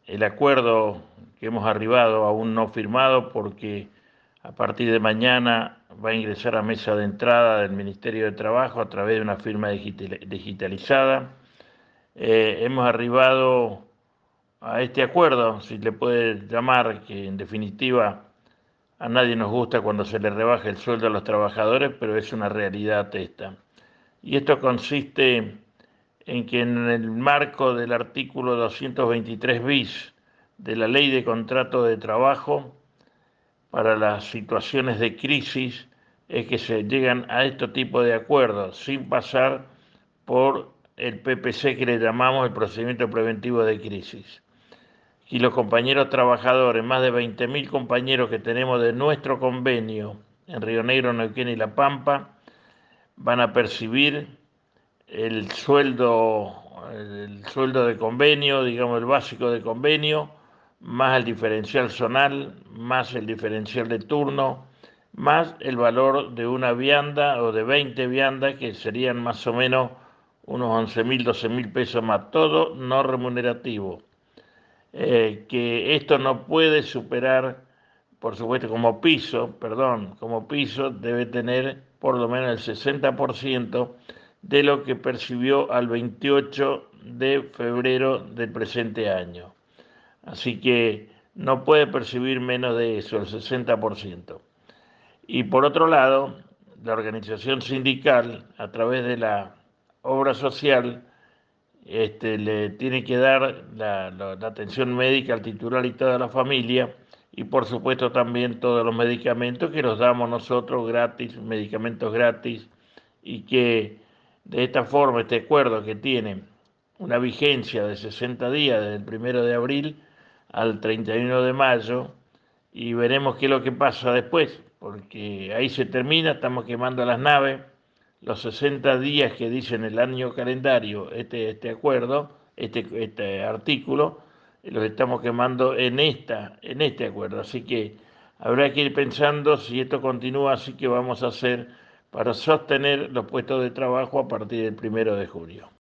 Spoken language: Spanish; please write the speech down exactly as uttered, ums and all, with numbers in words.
el acuerdo que hemos arribado aún no firmado porque a partir de mañana va a ingresar a mesa de entrada del Ministerio de Trabajo a través de una firma digitalizada. Eh, hemos arribado a este acuerdo, si le puede llamar, que en definitiva a nadie nos gusta cuando se le rebaja el sueldo a los trabajadores, pero es una realidad esta. Y esto consiste en que en el marco del artículo doscientos veintitrés bis de la Ley de Contrato de Trabajo, para las situaciones de crisis, es que se llegan a este tipo de acuerdos sin pasar por el P P C, que le llamamos el procedimiento preventivo de crisis. Y los compañeros trabajadores, más de veinte mil compañeros que tenemos de nuestro convenio en Río Negro, Neuquén y La Pampa, van a percibir el sueldo, el sueldo de convenio, digamos el básico de convenio, más el diferencial zonal, más el diferencial de turno, más el valor de una vianda o de veinte viandas, que serían más o menos unos once mil, doce mil pesos más, todo no remunerativo. Eh, que esto no puede superar, por supuesto, como piso, perdón, como piso debe tener por lo menos el sesenta por ciento de lo que percibió al veintiocho de febrero del presente año. Así que no puede percibir menos de eso, el sesenta por ciento. Y por otro lado, la organización sindical, a través de la obra social, este, le tiene que dar la, la, la atención médica al titular y toda la familia, y por supuesto también todos los medicamentos que los damos nosotros gratis, medicamentos gratis, y que de esta forma este acuerdo, que tiene una vigencia de sesenta días desde el primero de abril al treinta y uno de mayo, y veremos qué es lo que pasa después, porque ahí se termina, estamos quemando las naves. Los sesenta días que dicen el año calendario, este, este acuerdo, este, este artículo, los estamos quemando en, esta, en este acuerdo. Así que habrá que ir pensando si esto continúa, así que vamos a hacer para sostener los puestos de trabajo a partir del primero de julio.